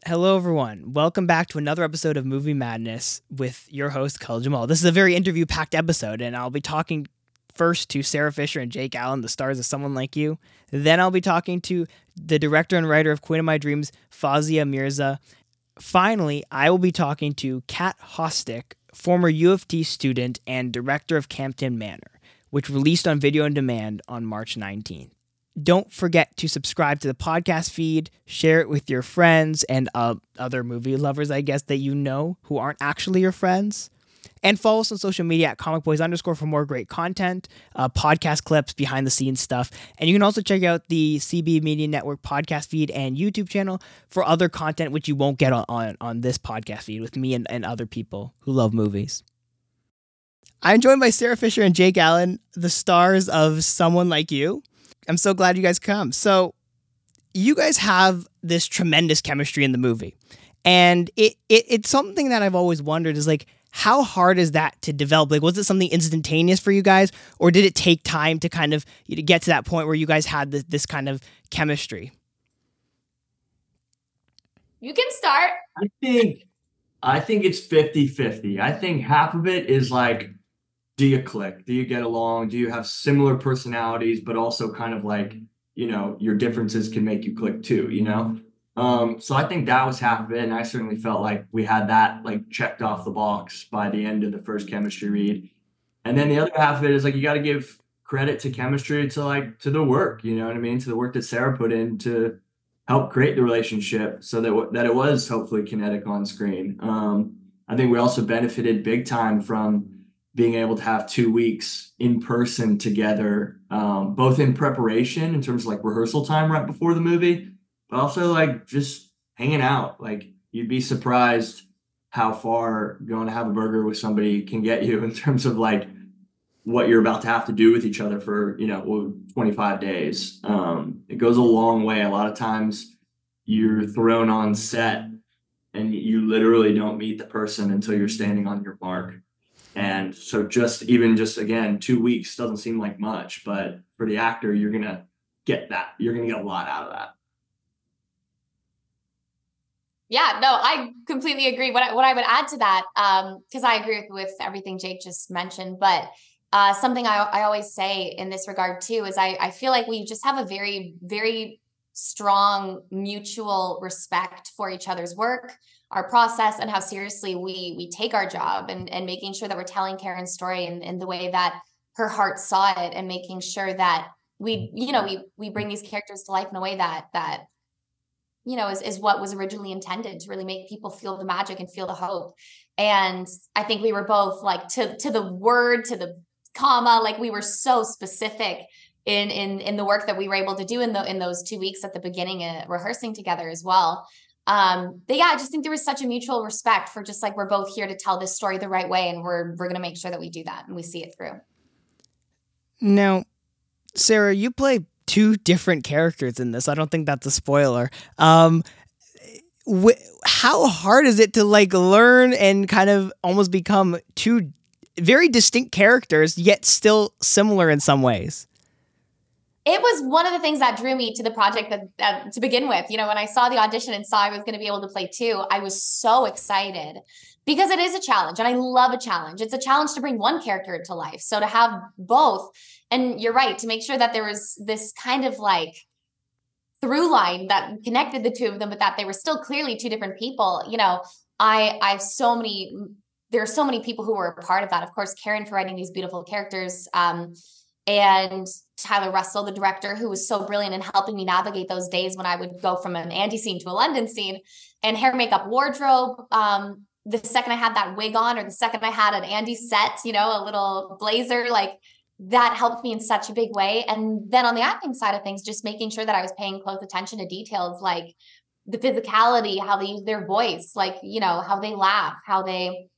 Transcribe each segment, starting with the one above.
Hello, everyone. Welcome back to another episode of Movie Madness with your host, Khalil Jamal. This is a very interview-packed episode, and I'll be talking first to Sarah Fisher and Jake Allen, the stars of Someone Like You. Then I'll be talking to the director and writer of Queen of My Dreams, Fawzia Mirza. Finally, I will be talking to Kat Hostick, former U of T student and director of Campton Manor, which released on video on demand on March 19th. Don't forget to subscribe to the podcast feed, share it with your friends and other movie lovers, I guess, that you know who aren't actually your friends. And follow us on social media at comicboys_ for more great content, podcast clips, behind-the-scenes stuff. And you can also check out the CB Media Network podcast feed and YouTube channel for other content which you won't get on this podcast feed with me and other people who love movies. I'm joined by Sarah Fisher and Jake Allen, the stars of Someone Like You. I'm so glad you guys come. So you guys have this tremendous chemistry in the movie. And it's something that I've always wondered is like, how hard is that to develop? Like, was it something instantaneous for you guys? Or did it take time to kind of get to that point where you guys had this kind of chemistry? You can start. I think it's 50-50. I think half of it is like, do you click? Do you get along? Do you have similar personalities, but also kind of like, your differences can make you click too, So I think that was half of it. And I certainly felt like we had that like checked off the box by the end of the first chemistry read. And then the other half of it is like, you got to give credit to chemistry to the work, you know what I mean? To the work that Sarah put in to help create the relationship so that it was hopefully kinetic on screen. I think we also benefited big time from being able to have 2 weeks in person together, both in preparation in terms of like rehearsal time right before the movie, but also like just hanging out. Like you'd be surprised how far going to have a burger with somebody can get you in terms of like what you're about to have to do with each other for, 25 days. It goes a long way. A lot of times you're thrown on set and you literally don't meet the person until you're standing on your mark. And so again, 2 weeks doesn't seem like much, but for the actor, you're going to get that. You're going to get a lot out of that. Yeah, no, I completely agree. What I would add to that, because I agree with everything Jake just mentioned, but something I always say in this regard too, is I feel like we just have a very, very strong mutual respect for each other's work, our process, and how seriously we take our job and making sure that we're telling Karen's story in the way that her heart saw it, and making sure that we bring these characters to life in a way that is what was originally intended, to really make people feel the magic and feel the hope. And I think we were both like to the word, to the comma, like we were so specific in the work that we were able to do in those 2 weeks at the beginning, rehearsing together as well. But yeah, I just think there was such a mutual respect for just like, we're both here to tell this story the right way, and we're going to make sure that we do that and we see it through. Now, Sarah, you play two different characters in this. I don't think that's a spoiler. How hard is it to like learn and kind of almost become two very distinct characters, yet still similar in some ways? It was one of the things that drew me to the project that to begin with. When I saw the audition and saw I was going to be able to play two, I was so excited because it is a challenge, and I love a challenge. It's a challenge to bring one character to life. So to have both, and you're right, to make sure that there was this kind of like through line that connected the two of them, but that they were still clearly two different people. I have there are so many people who were a part of that. Of course, Karen for writing these beautiful characters, and Tyler Russell, the director, who was so brilliant in helping me navigate those days when I would go from an Andy scene to a London scene, and hair, makeup, wardrobe. The second I had that wig on, or the second I had an Andy set, a little blazer, like that helped me in such a big way. And then on the acting side of things, just making sure that I was paying close attention to details like the physicality, how they use their voice, like, how they laugh, how they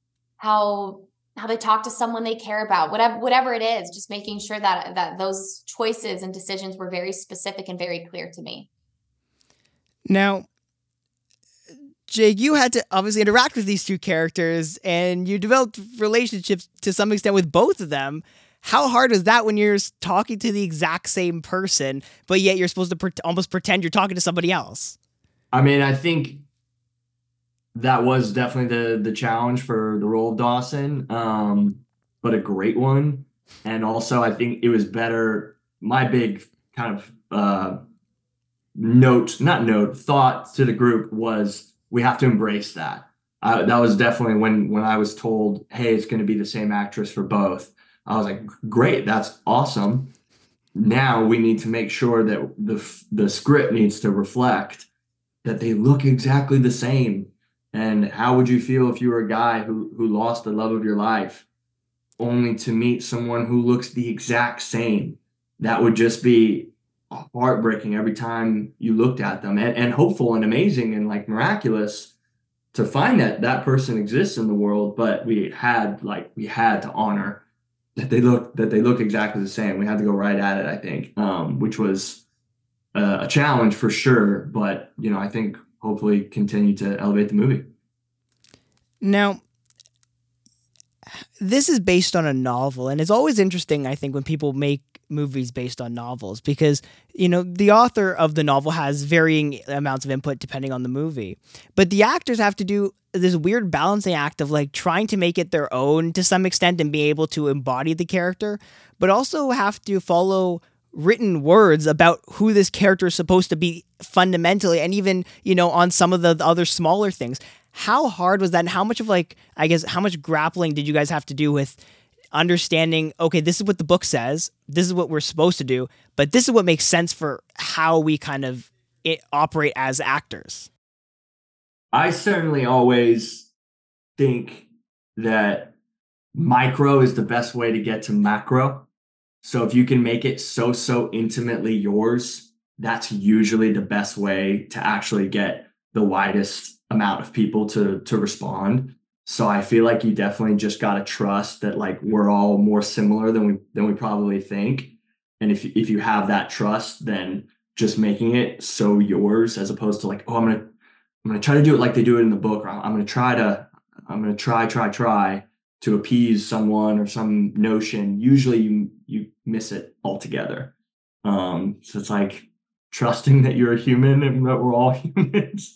talk to someone they care about, whatever it is, just making sure that those choices and decisions were very specific and very clear to me. Now, Jake, you had to obviously interact with these two characters, and you developed relationships to some extent with both of them. How hard is that when you're talking to the exact same person, but yet you're supposed to almost pretend you're talking to somebody else? I mean, I think that was definitely the challenge for the role of Dawson, but a great one. And also, I think it was better. My big kind of thought to the group was we have to embrace that. That was definitely when I was told, hey, it's going to be the same actress for both. I was like, great, that's awesome. Now we need to make sure that the script needs to reflect that they look exactly the same. And how would you feel if you were a guy who lost the love of your life only to meet someone who looks the exact same? That would just be heartbreaking every time you looked at them, and hopeful and amazing and like miraculous to find that that person exists in the world. But we had to honor that they look exactly the same. We had to go right at it, I think, which was a challenge for sure. But I think hopefully continue to elevate the movie. Now, this is based on a novel, and it's always interesting, I think, when people make movies based on novels because, the author of the novel has varying amounts of input depending on the movie. But the actors have to do this weird balancing act of like trying to make it their own to some extent and be able to embody the character, but also have to follow written words about who this character is supposed to be fundamentally, and even, on some of the other smaller things. How hard was that? And how much of how much grappling did you guys have to do with understanding, okay, this is what the book says, this is what we're supposed to do, but this is what makes sense for how we kind of operate as actors? I certainly always think that micro is the best way to get to macro. So if you can make it so intimately yours, that's usually the best way to actually get the widest amount of people to respond. So I feel like you definitely just got to trust that like we're all more similar than we probably think. And if you have that trust, then just making it so yours as opposed to like, oh, I'm gonna try to do it like they do it in the book, or I'm gonna try to appease someone or some notion. Usually you miss it altogether. So it's like trusting that you're a human and that we're all humans.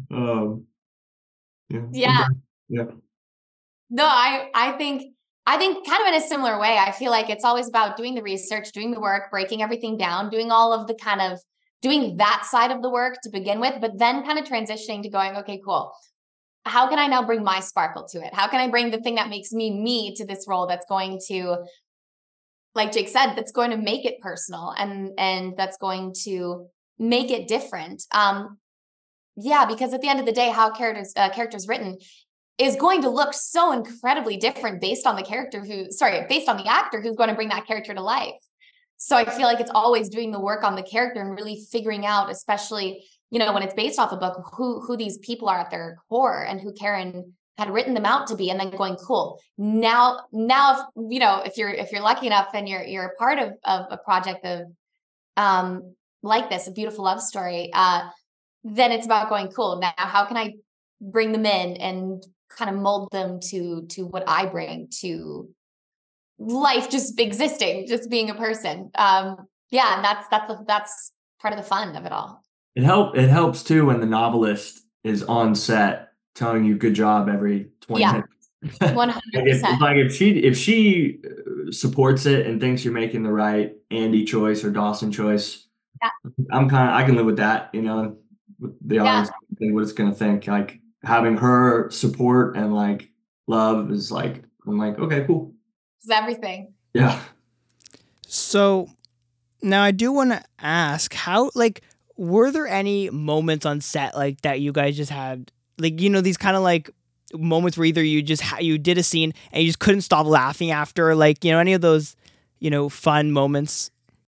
Yeah. Yeah. No, I think kind of in a similar way. I feel like it's always about doing the research, doing the work, breaking everything down, doing all of the kind of doing that side of the work to begin with, but then kind of transitioning to going, okay, cool. How can I now bring my sparkle to it? How can I bring the thing that makes me to this role that's going to, like Jake said, that's going to make it personal and that's going to make it different. Yeah, because at the end of the day, how characters written is going to look so incredibly different based on the actor who's going to bring that character to life. So I feel like it's always doing the work on the character and really figuring out, especially, when it's based off a book, who these people are at their core and who Karen had written them out to be, and then going, cool. Now, if you're lucky enough and you're a part of a project of like this, a beautiful love story, then it's about going, cool. Now, how can I bring them in and kind of mold them to what I bring to life, just existing, just being a person. And that's part of the fun of it all. It helps too when the novelist is on set telling you good job every 20 minutes. 100%. Like if she supports it and thinks you're making the right Andy choice or Dawson choice, I can live with that, the audience what it's gonna think. Like having her support and like love is like, I'm like, okay, cool. It's everything. Yeah. So now I do want to ask, how, like, were there any moments on set like that you guys just had, like, these kind of like moments where either you just you did a scene and you just couldn't stop laughing after, like, any of those, fun moments?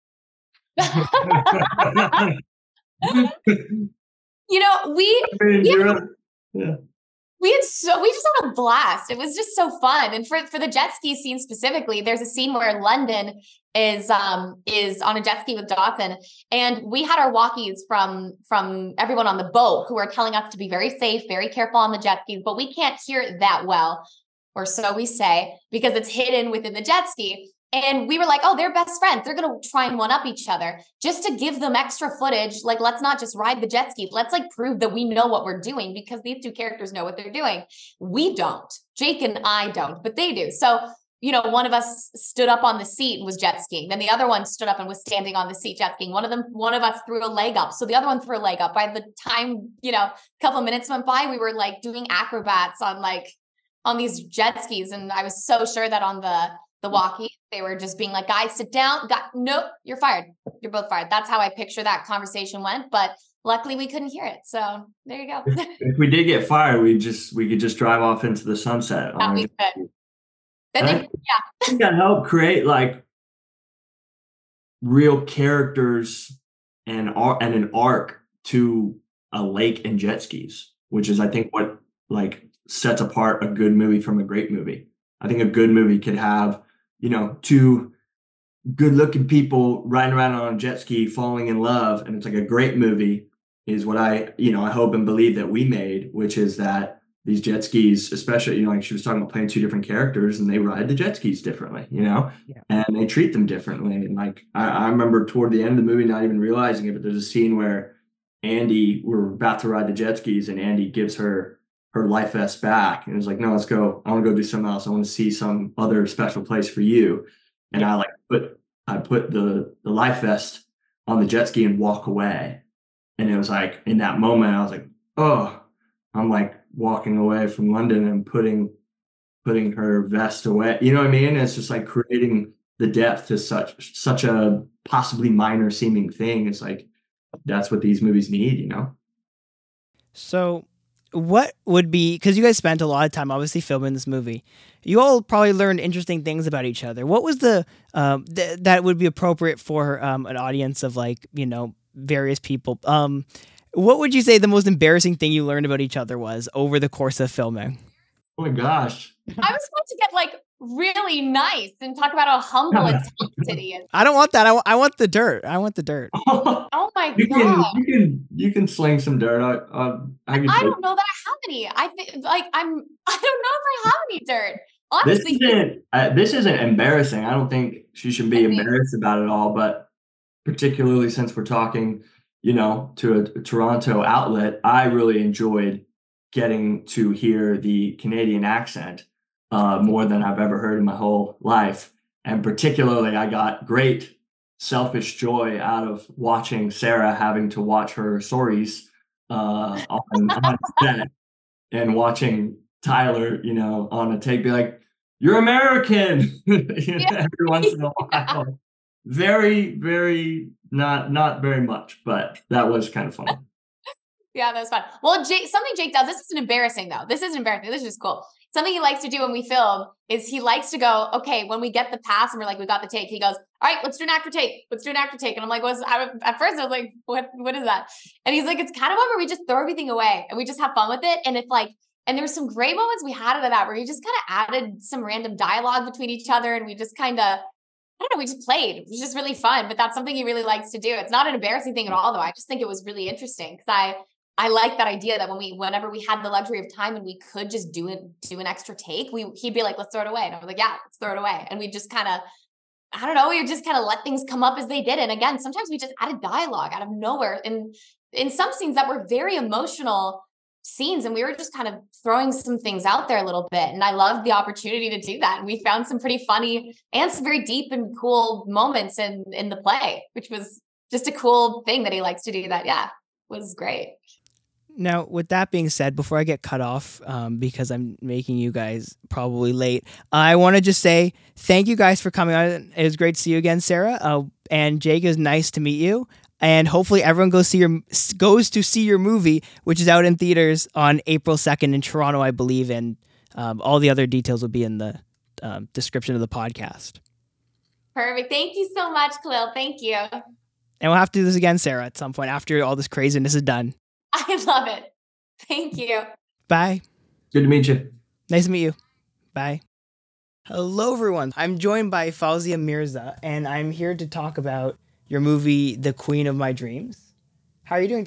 We just had a blast. It was just so fun. And for the jet ski scene specifically, there's a scene where London is on a jet ski with Dawson, and we had our walkies from everyone on the boat who are telling us to be very safe, very careful on the jet skis, but we can't hear it that well, or so we say, because it's hidden within the jet ski. And we were like, oh, they're best friends. They're going to try and one up each other just to give them extra footage. Like, let's not just ride the jet ski. Let's like prove that we know what we're doing, because these two characters know what they're doing. We don't. Jake and I don't, but they do. So, you know, one of us stood up on the seat and was jet skiing. Then the other one stood up and was standing on the seat jet skiing. One of us threw a leg up. So the other one threw a leg up. By the time, you know, a couple of minutes went by, we were like doing acrobats on these jet skis. And I was so sure that on the walkie, they were just being like, guys, sit down. Nope, you're fired. You're both fired. That's how I picture that conversation went. But luckily we couldn't hear it. So there you go. If we did get fired, we could just drive off into the sunset. That we could. Then I think that helped create like real characters and an arc to a lake and jet skis, which is, I think, what like sets apart a good movie from a great movie. I think a good movie could have, you know, two good looking people riding around on a jet ski falling in love, and it's like a great movie is what I hope and believe that we made, which is that these jet skis, especially, you know, like she was talking about playing two different characters, and they ride the jet skis differently, you know, and they treat them differently. And like, I remember toward the end of the movie, not even realizing it, but there's a scene where we're about to ride the jet skis, and Andy gives her life vest back, and it was like, no, let's go. I want to go do something else. I want to see some other special place for you. And I put the life vest on the jet ski and walk away. And it was like, in that moment, I was like, oh, I'm like walking away from London and putting her vest away. You know what I mean? It's just like creating the depth to such a possibly minor seeming thing. It's like, that's what these movies need, you know? So what would be, because you guys spent a lot of time obviously filming this movie, you all probably learned interesting things about each other. What was the that would be appropriate for an audience of, like, you know, various people? What would you say the most embarrassing thing you learned about each other was over the course of filming? Oh my gosh. I was supposed to get like really nice and talk about how humble and talented he is. I don't want that. I want the dirt. I want the dirt. Oh my God. You can sling some dirt. I don't know that I have any. I think like I don't know if I have any dirt. Honestly, this isn't embarrassing. I don't think she should be embarrassed about it all, but particularly since we're talking, you know, to a Toronto outlet, I really enjoyed getting to hear the Canadian accent more than I've ever heard in my whole life. And particularly, I got great selfish joy out of watching Sarah having to watch her stories on set, and watching Tyler, you know, on a take be like, "You're American," every once in a while. Very, very not very much, but that was kind of fun. Yeah, that was fun. Well, something Jake does, this isn't embarrassing though. This isn't embarrassing. This is just cool. Something he likes to do when we film is he likes to go, okay, when we get the pass and we're like, we got the take, he goes, all right, let's do an actor take. Let's do an actor take. And I'm like, at first I was like, what is that? And he's like, it's kind of one where we just throw everything away and we just have fun with it. And it's like, and there's some great moments we had out of that where he just kind of added some random dialogue between each other. And we just kind of, I don't know, we just played. It was just really fun, but that's something he really likes to do. It's not an embarrassing thing at all though. I just think it was really interesting because I like that idea that whenever we had the luxury of time and we could just do an extra take, he'd be like, let's throw it away. And I was like, yeah, let's throw it away. And we just kind of, I don't know, we would just kind of let things come up as they did. And again, sometimes we just added dialogue out of nowhere. And in some scenes that were very emotional scenes, and we were just kind of throwing some things out there a little bit. And I loved the opportunity to do that. And we found some pretty funny and some very deep and cool moments in the play, which was just a cool thing that he likes to do that. Yeah, was great. Now, with that being said, before I get cut off, because I'm making you guys probably late, I want to just say thank you guys for coming on. It was great to see you again, Sarah. And Jake, it was nice to meet you. And hopefully everyone goes to see your movie, which is out in theaters on April 2nd in Toronto, I believe. And all the other details will be in the description of the podcast. Perfect. Thank you so much, Khalil. Thank you. And we'll have to do this again, Sarah, at some point after all this craziness is done. I love it. Thank you. Bye. Good to meet you. Nice to meet you. Bye. Hello, everyone. I'm joined by Fawzia Mirza, and I'm here to talk about your movie, The Queen of My Dreams. How are you doing today?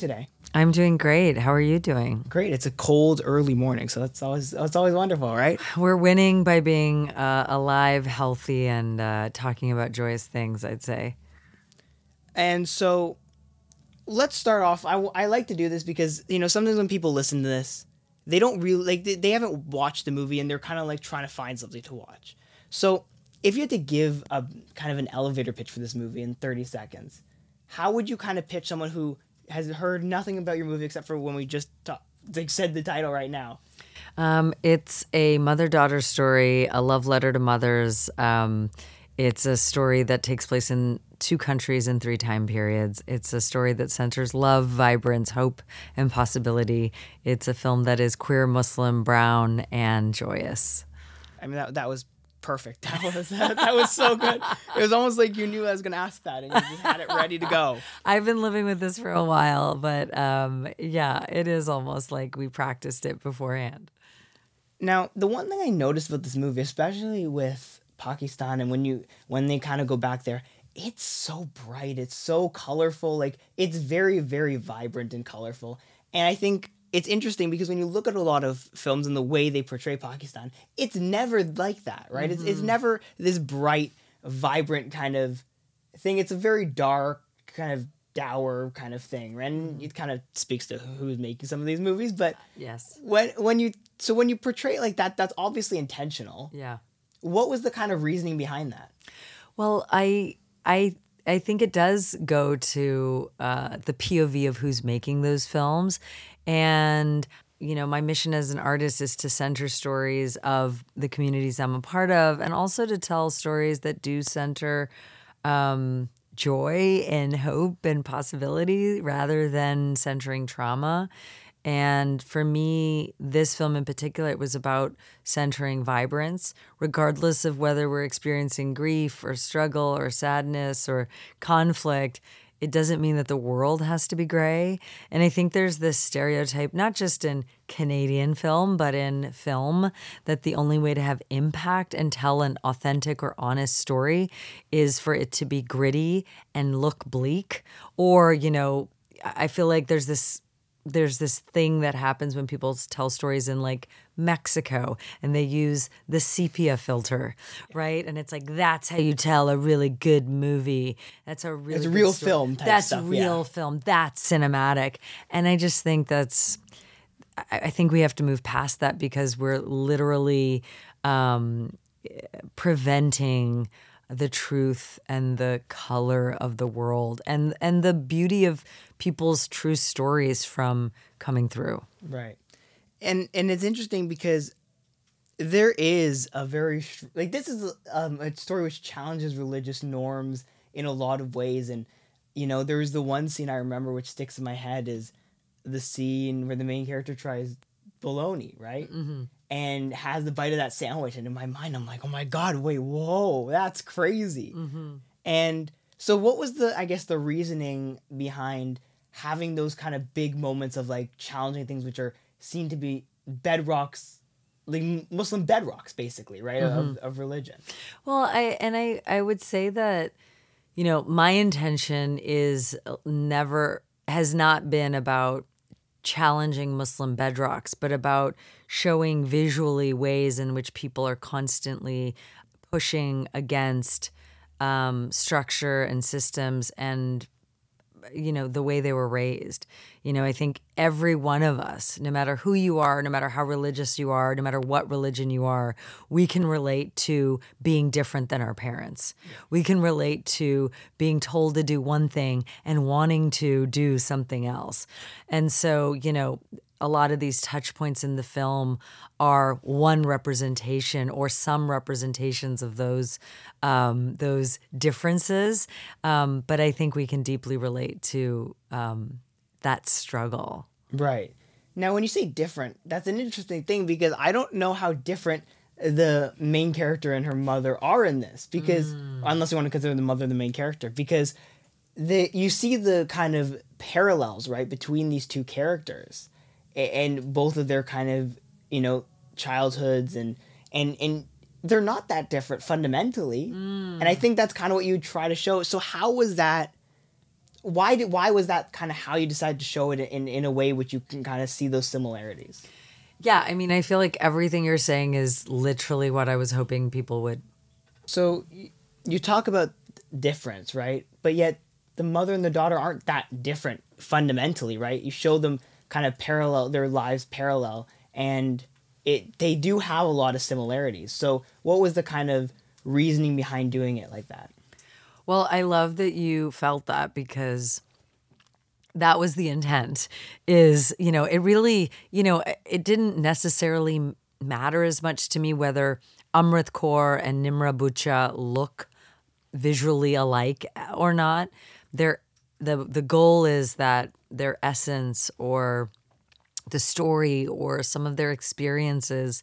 I'm doing great. How are you doing? Great. It's a cold early morning, so that's always wonderful, right? We're winning by being alive, healthy, and talking about joyous things, I'd say. And so let's start off. I like to do this because, sometimes when people listen to this, they don't really, like, they haven't watched the movie and they're kind of like trying to find something to watch. So if you had to give a kind of an elevator pitch for this movie in 30 seconds, how would you kind of pitch someone who has heard nothing about your movie except for when we just said the title right now? It's a mother-daughter story, a love letter to mothers. It's a story that takes place in 2 countries in 3 time periods. It's a story that centers love, vibrance, hope, and possibility. It's a film that is queer, Muslim, brown, and joyous. I mean, that was perfect. That was so good. It was almost like you knew I was going to ask that and you just had it ready to go. I've been living with this for a while, but yeah, it is almost like we practiced it beforehand. Now, the one thing I noticed about this movie, especially with Pakistan and when they kind of go back there, it's so bright, it's so colorful, like it's very, very vibrant and colorful. And I think it's interesting because when you look at a lot of films and the way they portray Pakistan, it's never like that, right? Mm-hmm. It's never this bright, vibrant kind of thing. It's a very dark, kind of dour kind of thing, right? And it kind of speaks to who's making some of these movies. But yes, when you portray it like that, that's obviously intentional. Yeah. What was the kind of reasoning behind that? Well, I think it does go to the POV of who's making those films. And, my mission as an artist is to center stories of the communities I'm a part of and also to tell stories that do center joy and hope and possibility rather than centering trauma. And for me, this film in particular, it was about centering vibrance, regardless of whether we're experiencing grief or struggle or sadness or conflict. It doesn't mean that the world has to be gray. And I think there's this stereotype, not just in Canadian film, but in film, that the only way to have impact and tell an authentic or honest story is for it to be gritty and look bleak. Or, I feel like there's this thing that happens when people tell stories in like Mexico and they use the sepia filter, right? And it's like, that's how you tell a really good movie. That's a really good real story. film type That's stuff. Real film. That's cinematic. And I just think I think we have to move past that because we're literally preventing the truth and the color of the world and the beauty of people's true stories from coming through. Right. And it's interesting because there is a very, this is a story which challenges religious norms in a lot of ways. And, there's the one scene I remember which sticks in my head is the scene where the main character tries bologna, right? Mm-hmm. And has the bite of that sandwich. And in my mind, I'm like, oh my God, wait, whoa, that's crazy. Mm-hmm. And so what was the reasoning behind having those kind of big moments of like challenging things which are seen to be bedrocks, like Muslim bedrocks, basically, right, of religion? Well, I would say that, my intention has not been about challenging Muslim bedrocks, but about showing visually ways in which people are constantly pushing against structure and systems and, the way they were raised. I think every one of us, no matter who you are, no matter how religious you are, no matter what religion you are, we can relate to being different than our parents. Yeah. We can relate to being told to do one thing and wanting to do something else. And so, a lot of these touch points in the film are one representation or some representations of those differences. But I think we can deeply relate to that struggle. Right. Now, when you say different, that's an interesting thing because I don't know how different the main character and her mother are in this because, unless you want to consider the mother the main character, because you see the kind of parallels, right, between these two characters. And both of their kind of, childhoods and they're not that different fundamentally. And I think that's kind of what you try to show. So how was that why was that kind of how you decided to show it in a way which you can kind of see those similarities? Yeah, I mean, I feel like everything you're saying is literally what I was hoping people would. So you talk about difference, right? But yet the mother and the daughter aren't that different fundamentally, right? You show them kind of parallel, their lives parallel, and they do have a lot of similarities. So what was the kind of reasoning behind doing it like that? Well, I love that you felt that because that was the intent. Is, it really, it didn't necessarily matter as much to me whether Amrit Kaur and Nimra Bucha look visually alike or not. The goal is that their essence or the story or some of their experiences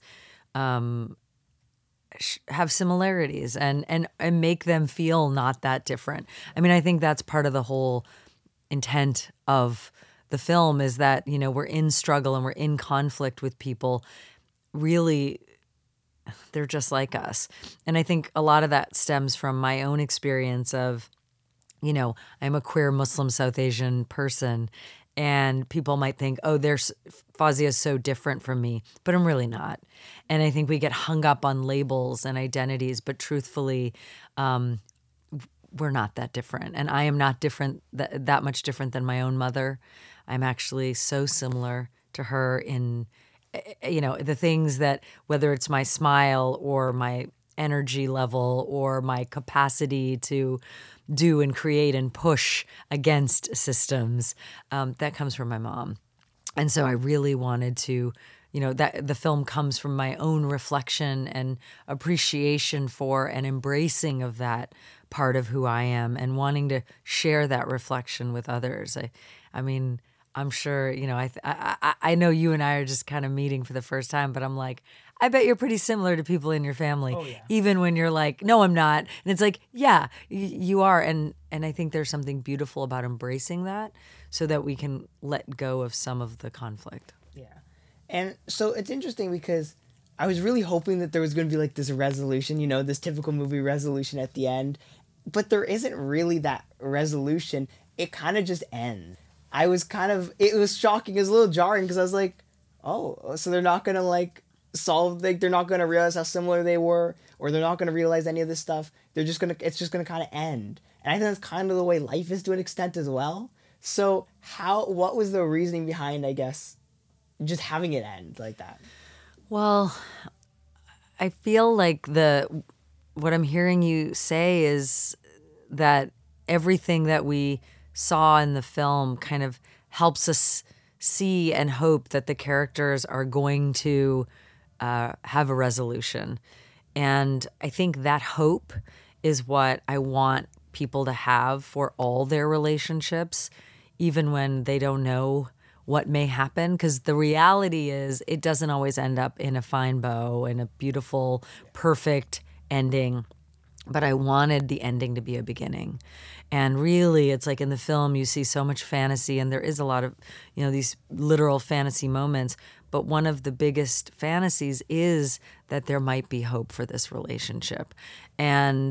have similarities and make them feel not that different. I mean, I think that's part of the whole intent of the film is that, we're in struggle and we're in conflict with people. Really, they're just like us. And I think a lot of that stems from my own experience of, I'm a queer Muslim South Asian person, and people might think, oh, Fawzia is so different from me, but I'm really not. And I think we get hung up on labels and identities, but truthfully, we're not that different. And I am not different, that much different than my own mother. I'm actually so similar to her in, the things that, whether it's my smile or my energy level or my capacity to do and create and push against systems, that comes from my mom. And so I really wanted to, that the film comes from my own reflection and appreciation for and embracing of that part of who I am and wanting to share that reflection with others. I mean, I'm sure, I know you and I are just kind of meeting for the first time, but I'm like, I bet you're pretty similar to people in your family, even when you're like, no, I'm not. And it's like, yeah, you are. And I think there's something beautiful about embracing that so that we can let go of some of the conflict. Yeah. And so it's interesting because I was really hoping that there was going to be like this resolution, this typical movie resolution at the end, but there isn't really that resolution. It kind of just ends. It was shocking. It was a little jarring because I was like, oh, so they're not going to like solve, like they're not going to realize how similar they were, or they're not going to realize any of this stuff. It's just going to kind of end. And I think that's kind of the way life is to an extent as well. So what was the reasoning behind, I guess, just having it end like that? Well, I feel like what I'm hearing you say is that everything that we saw in the film kind of helps us see and hope that the characters are going to have a resolution. And I think that hope is what I want people to have for all their relationships, even when they don't know what may happen. Because the reality is it doesn't always end up in a fine bow and a beautiful, perfect ending. But I wanted the ending to be a beginning. And really, it's like in the film, you see so much fantasy, and there is a lot of, these literal fantasy moments. But one of the biggest fantasies is that there might be hope for this relationship. And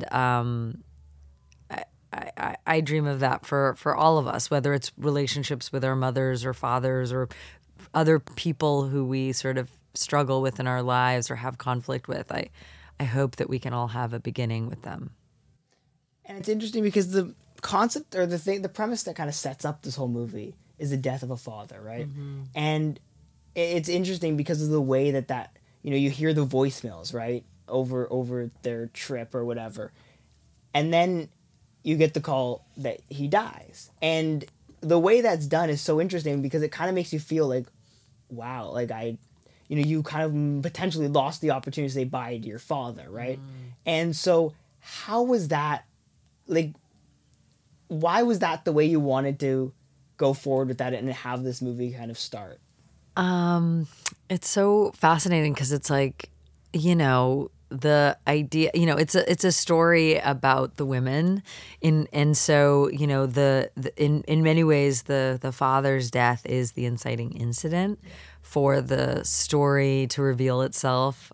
I dream of that for all of us, whether it's relationships with our mothers or fathers or other people who we sort of struggle with in our lives or have conflict with. I hope that we can all have a beginning with them. And it's interesting because the concept or the premise that kind of sets up this whole movie is the death of a father, right? Mm-hmm. And it's interesting because of the way that you hear the voicemails, right, over their trip or whatever, and then you get the call that he dies, and the way that's done is so interesting because it kind of makes you feel like, wow, like you kind of potentially lost the opportunity to say bye to your father, right? And so how was that, like, why was that the way you wanted to go forward with that and have this movie kind of start? It's so fascinating because it's like, the idea, it's a story about the women and so, in many ways, the father's death is the inciting incident for the story to reveal itself,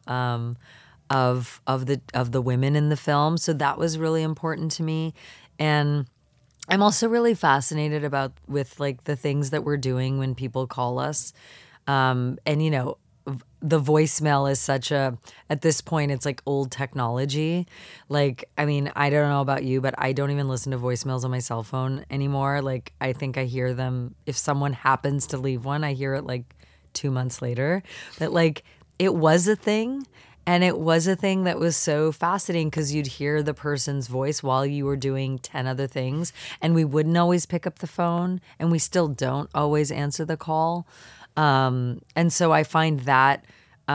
of the women in the film. So that was really important to me. And I'm also really fascinated with like the things that we're doing when people call us. And the voicemail is at this point, it's like old technology. Like, I mean, I don't know about you, but I don't even listen to voicemails on my cell phone anymore. Like, I think I hear them. If someone happens to leave one, I hear it like 2 months later. But like, it was a thing. And it was a thing that was so fascinating because you'd hear the person's voice while you were doing 10 other things. And we wouldn't always pick up the phone, and we still don't always answer the call. And so I find that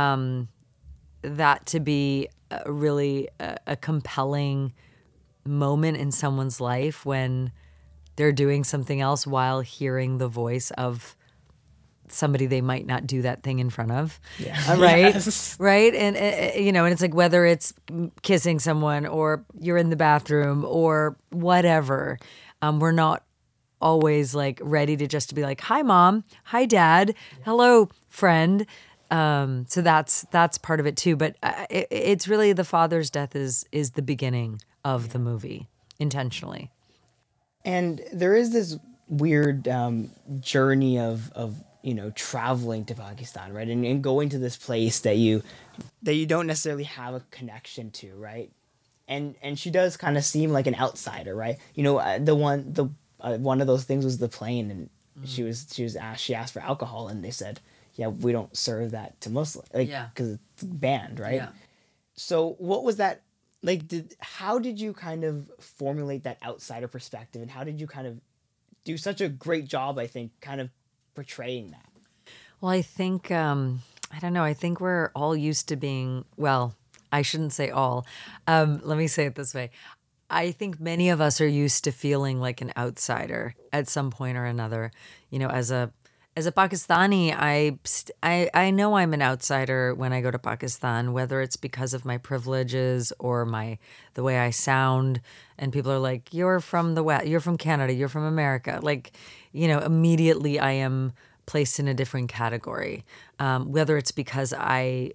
that to be a compelling moment in someone's life when they're doing something else while hearing the voice of somebody they might not do that thing in front of. Yeah. Right. Yes. Right. And, and it's like whether it's kissing someone or you're in the bathroom or whatever, we're not always like ready to just to be like, hi, mom. Hi, dad. Hello, friend. So that's part of it too. But it's really the father's death is the beginning of the movie intentionally. And there is this weird journey of traveling to Pakistan, right, and going to this place that you don't necessarily have a connection to, right, and she does kind of seem like an outsider, right? One of those things was the plane, and she asked for alcohol, and they said, yeah, we don't serve that to Muslims, like, because it's banned, right? Yeah. So what was that like? How did you kind of formulate that outsider perspective, and how did you kind of do such a great job, I think, kind of portraying that? Well, I think, I don't know, I think we're all used to being, well, I shouldn't say all. Let me say it this way. I think many of us are used to feeling like an outsider at some point or another. As a Pakistani, I know I'm an outsider when I go to Pakistan, whether it's because of my privileges or the way I sound, and people are like, "You're from the West, you're from Canada, you're from America." Like, immediately I am placed in a different category. Whether it's because I,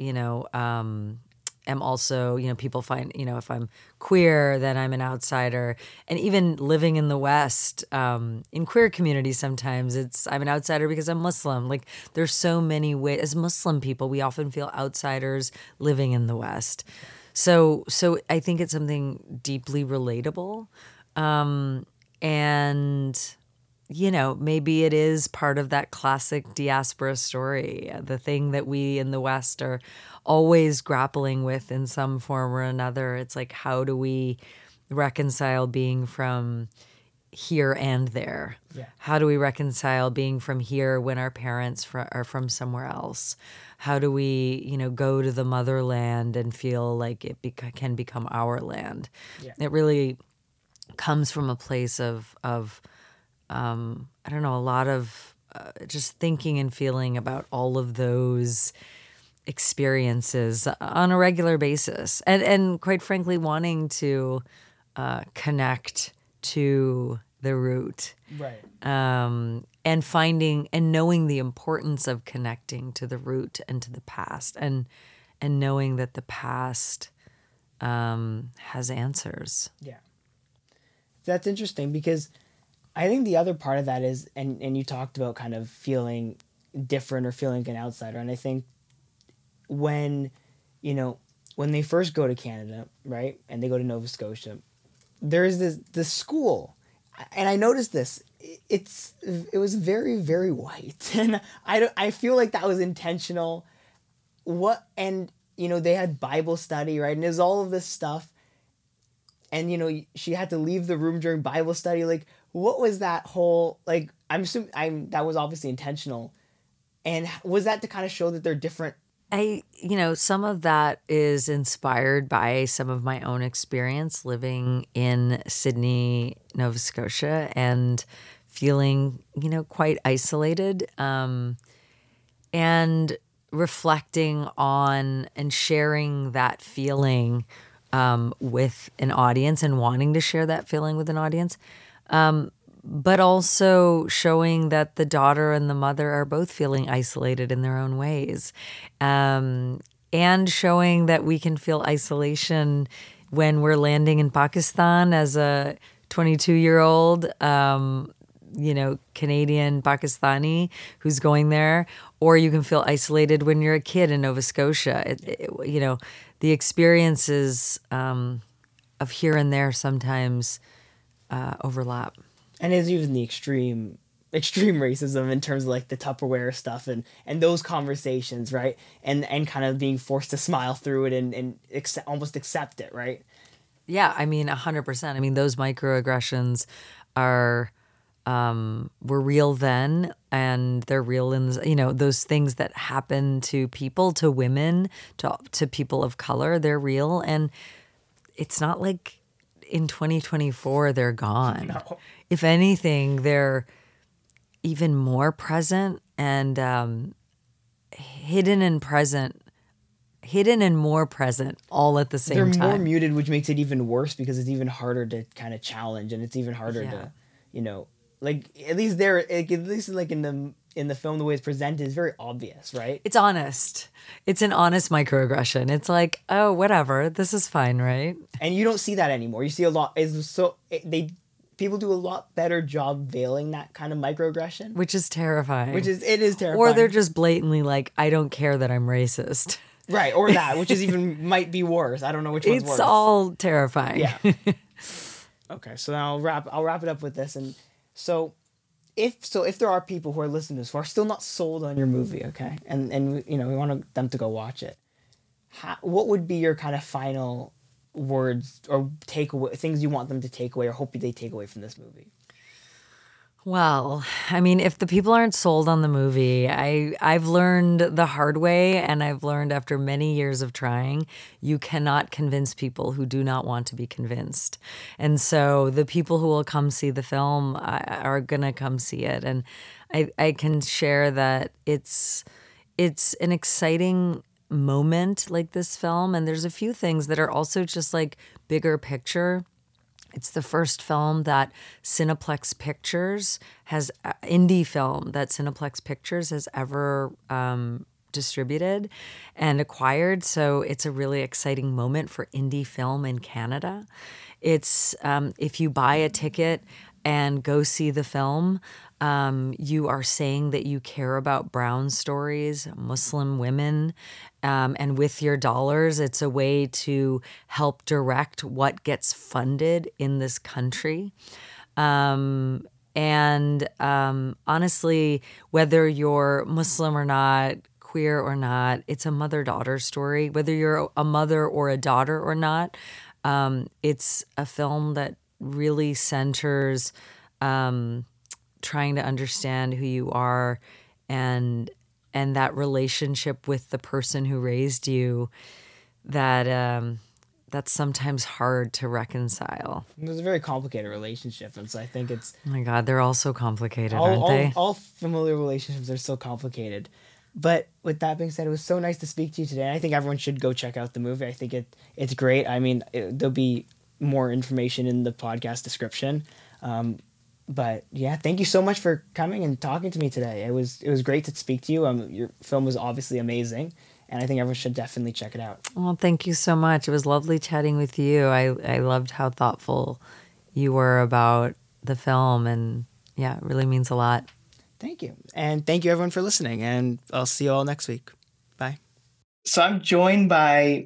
am also, people find, if I'm queer, then I'm an outsider. And even living in the West, in queer communities, sometimes I'm an outsider because I'm Muslim. Like, there's so many ways. As Muslim people, we often feel outsiders living in the West. So I think it's something deeply relatable. And maybe it is part of that classic diaspora story, the thing that we in the West are always grappling with in some form or another. It's like, how do we reconcile being from here and there? Yeah. How do we reconcile being from here when our parents are from somewhere else? How do we, go to the motherland and feel like it can become our land? Yeah. It really comes from a place of I don't know, a lot of just thinking and feeling about all of those experiences on a regular basis, and quite frankly, wanting to connect to the root, Right. and finding and knowing the importance of connecting to the root and to the past, and knowing that the past has answers. Yeah. That's interesting because I think the other part of that is, and you talked about kind of feeling different or feeling an outsider. And I think when they first go to Canada, right, and they go to Nova Scotia, there is this school, and I noticed this. It was very, very white, and I feel like that was intentional. They had Bible study, right, and there's all of this stuff, and she had to leave the room during Bible study, like. What was that whole, like, I'm assuming that was obviously intentional. And was that to kind of show that they're different? Some of that is inspired by some of my own experience living in Sydney, Nova Scotia, and feeling, quite isolated, and reflecting on and sharing that feeling with an audience and wanting to share that feeling with an audience. But also showing that the daughter and the mother are both feeling isolated in their own ways. And showing that we can feel isolation when we're landing in Pakistan as a 22-year-old, Canadian Pakistani who's going there, or you can feel isolated when you're a kid in Nova Scotia. The experiences of here and there sometimes overlap. And it's even the extreme racism in terms of like the Tupperware stuff and those conversations, right? And kind of being forced to smile through it and almost accept it, right? Yeah, I mean, 100%. I mean, those microaggressions were real then, and they're real in, those things that happen to people, to women, to people of color, they're real. And it's not like in 2024 they're gone. No. If anything, they're even more present and hidden and more present all at the same time. They're more muted, which makes it even worse because it's even harder to kind of challenge, and it's even harder to, like at least like in the film, the way it's presented is very obvious, right? It's honest. It's an honest microaggression. It's like, oh, whatever, this is fine, right? And you don't see that anymore. You see a lot. People do a lot better job veiling that kind of microaggression, Which is terrifying. it is terrifying. Or they're just blatantly like, I don't care that I'm racist. right, or that, which is even might be worse. I don't know which one's worse. It's all terrifying. Yeah. Okay, so now I'll wrap it up with this. And so if there are people who are listening to this who are still not sold on your movie, okay, and we want them to go watch it, what would be your kind of final words or takeaway, things you want them to take away or hope they take away from this movie? Well, I mean, if the people aren't sold on the movie, I've learned the hard way, and I've learned after many years of trying, you cannot convince people who do not want to be convinced. And so the people who will come see the film are going to come see it. And I can share that it's an exciting moment, like this film. And there's a few things that are also just like bigger picture. It's the first film that Cineplex Pictures has, indie film that Cineplex Pictures has ever distributed and acquired. So it's a really exciting moment for indie film in Canada. It's, if you buy a ticket and go see the film, you are saying that you care about brown stories, Muslim women, and with your dollars, it's a way to help direct what gets funded in this country. And honestly, whether you're Muslim or not, queer or not, it's a mother-daughter story. Whether you're a mother or a daughter or not, it's a film that really centers trying to understand who you are and that relationship with the person who raised you that's sometimes hard to reconcile. It's a very complicated relationship, and so I think it's... Oh my God, they're all so complicated, aren't they? All familiar relationships are so complicated. But with that being said, it was so nice to speak to you today. I think everyone should go check out the movie. I think it's great. I mean, there'll be more information in the podcast description. But yeah, thank you so much for coming and talking to me today. It was great to speak to you. Your film was obviously amazing, and I think everyone should definitely check it out. Well, thank you so much. It was lovely chatting with you. I loved how thoughtful you were about the film, and yeah, it really means a lot. Thank you. And thank you everyone for listening, and I'll see you all next week. Bye. So I'm joined by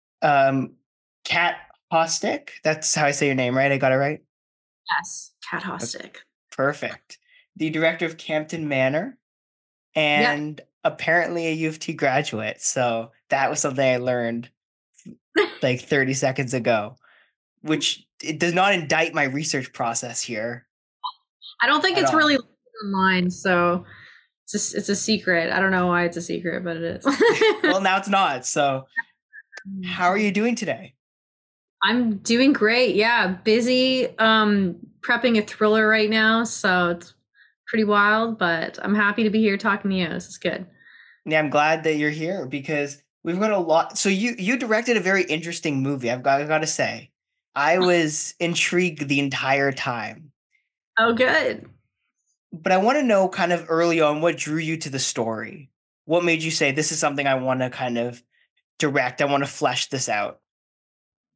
Kat Hostick. That's how I say your name, right? I got it right? Yes, Kat Hostick. Perfect. The director of Campton Manor, and apparently a U of T graduate. So that was something I learned like 30 seconds ago, which it does not indict my research process here. I don't think it's really online, so it's a secret. I don't know why it's a secret, but it is. Well, now it's not. So how are you doing today? I'm doing great. Yeah, busy prepping a thriller right now, so it's pretty wild, but I'm happy to be here talking to you. This is good. Yeah, I'm glad that you're here because we've got a lot. So you directed a very interesting movie. I've got to say, I was intrigued the entire time. Oh, good. But I want to know kind of early on what drew you to the story. What made you say, this is something I want to kind of direct. I want to flesh this out.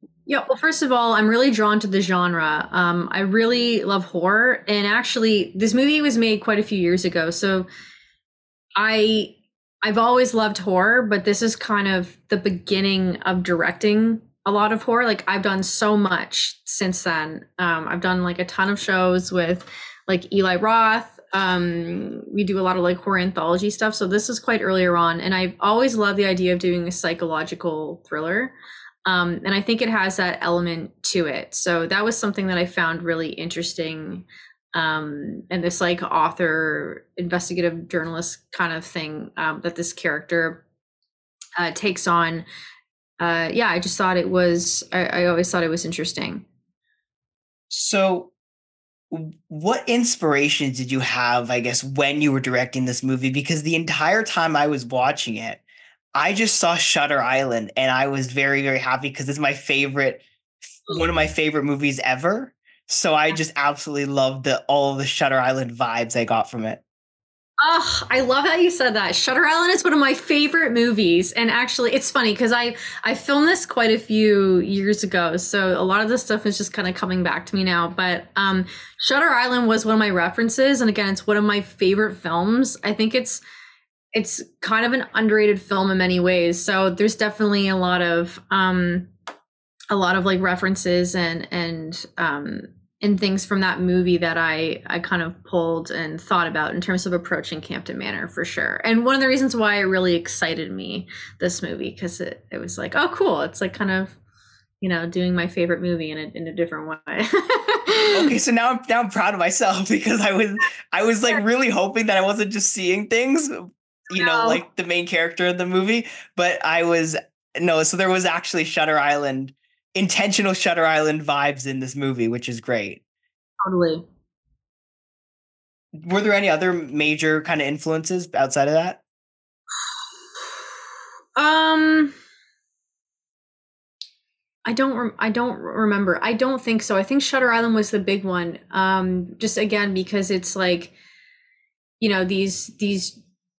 Yeah, well, first of all, I'm really drawn to the genre. I really love horror, and actually, this movie was made quite a few years ago. So I I've always loved horror, but this is kind of the beginning of directing a lot of horror. Like I've done so much since then. I've done like a ton of shows with like Eli Roth. We do a lot of like horror anthology stuff. So this is quite earlier on, and I've always loved the idea of doing a psychological thriller. And I think it has that element to it. So that was something that I found really interesting. And this like author, investigative journalist kind of thing that this character takes on. Yeah, I just thought it was, I always thought it was interesting. So, what inspiration did you have, I guess, when you were directing this movie? Because the entire time I was watching it, I just saw Shutter Island and I was very, very happy because it's my favorite, one of my favorite movies ever. So I just absolutely loved all of the Shutter Island vibes I got from it. Oh, I love how you said that. Shutter Island is one of my favorite movies. And actually, it's funny because I filmed this quite a few years ago. So a lot of this stuff is just kind of coming back to me now. But Shutter Island was one of my references. And again, it's one of my favorite films. I think it's kind of an underrated film in many ways. So there's definitely a lot of like references and things from that movie that I kind of pulled and thought about in terms of approaching Campton Manor for sure. And one of the reasons why it really excited me, this movie, because it was like, oh, cool. It's like kind of, doing my favorite movie in a different way. Okay, so now I'm proud of myself because I was like really hoping that I wasn't just seeing things, like the main character of the movie, but so there was actually intentional Shutter Island vibes in this movie, which is great. Totally. Were there any other major kind of influences outside of that? I don't remember. I don't think so. I think Shutter Island was the big one. Just again, because it's like, these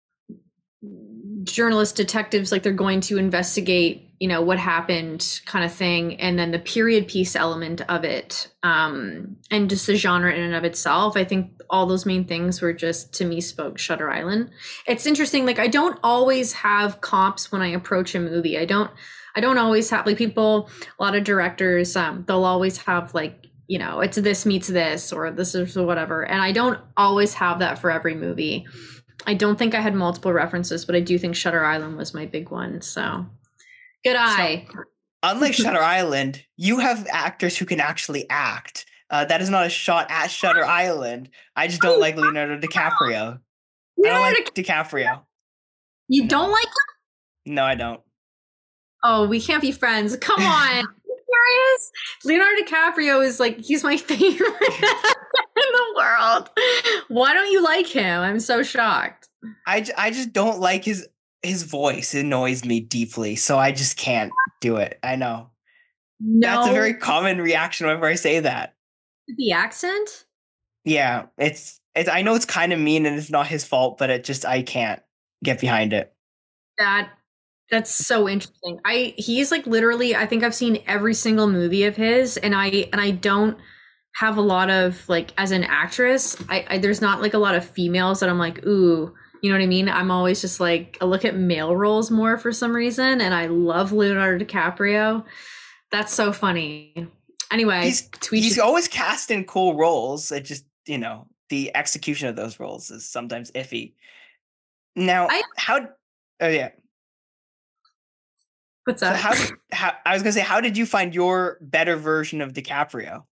journalist detectives, like they're going to investigate, what happened kind of thing. And then the period piece element of it, and just the genre in and of itself. I think all those main things were just, to me, spoke Shutter Island. It's interesting. Like I don't always have comps when I approach a movie. I don't always have like people, a lot of directors, they'll always have like, it's this meets this, or this is whatever. And I don't always have that for every movie. I don't think I had multiple references, but I do think Shutter Island was my big one. So good eye. So, unlike Shutter Island, you have actors who can actually act. That is not a shot at Shutter Island. I just don't like Leonardo DiCaprio. I don't like DiCaprio. You don't like him? No, I don't. Oh, we can't be friends. Come on. Serious? Leonardo DiCaprio is like, he's my favorite in the world. Why don't you like him? I'm so shocked. I just don't like his voice. It annoys me deeply. So I just can't do it. I know. No. That's a very common reaction whenever I say that. The accent? Yeah. It's I know it's kind of mean and it's not his fault, but I can't get behind it. That's so interesting. He's like literally, I think I've seen every single movie of his, and I don't have a lot of like, as an actress, I there's not like a lot of females that I'm like, ooh, you know what I mean? I'm always just like, I look at male roles more for some reason, and I love Leonardo DiCaprio. That's so funny. Anyway, he's always cast in cool roles. It just, the execution of those roles is sometimes iffy. Now, oh yeah. What's up? So how I was gonna say, how did you find your better version of DiCaprio?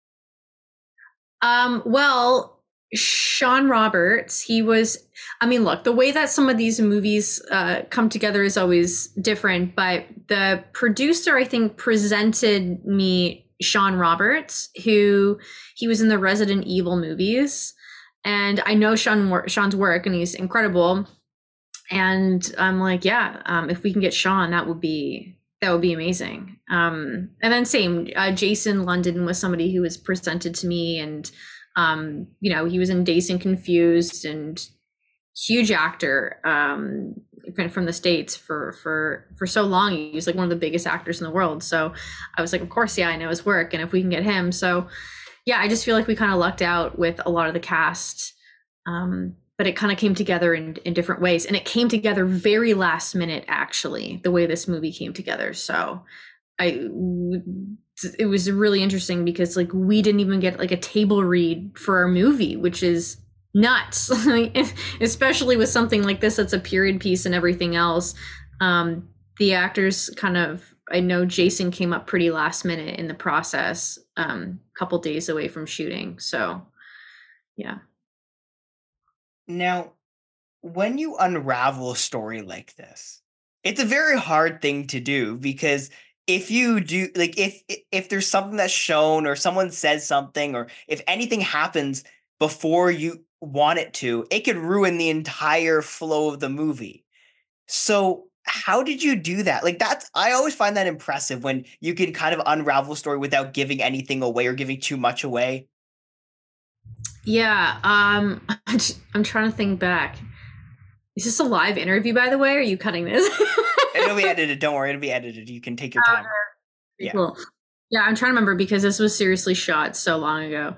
Well, Sean Roberts, look, the way that some of these movies come together is always different, but the producer, I think, presented me Sean Roberts, who he was in the Resident Evil movies. And I know Sean's work, and he's incredible. And I'm like, yeah, if we can get Sean, that would be amazing. And then same, Jason London was somebody who was presented to me, and he was in Dazed and Confused, and huge actor. from the States for so long. He's like one of the biggest actors in the world. So I was like, of course, yeah, I know his work, and if we can get him. So yeah, I just feel like we kind of lucked out with a lot of the cast. But it kind of came together in different ways, and it came together very last minute, actually, the way this movie came together. So it was really interesting because like we didn't even get like a table read for our movie, which is nuts, especially with something like this that's a period piece and everything else. The actors kind of, I know Jason came up pretty last minute in the process, a couple days away from shooting. So yeah. Now, when you unravel a story like this, it's a very hard thing to do because if you do, like, if there's something that's shown or someone says something or if anything happens before you want it to, it could ruin the entire flow of the movie. So how did you do that? Like I always find that impressive when you can kind of unravel a story without giving anything away or giving too much away. Yeah, I'm trying to think back. Is this a live interview, by the way? Or are you cutting this? It'll be edited. Don't worry, it'll be edited. You can take your time. Yeah. Cool. Yeah, I'm trying to remember because this was seriously shot so long ago.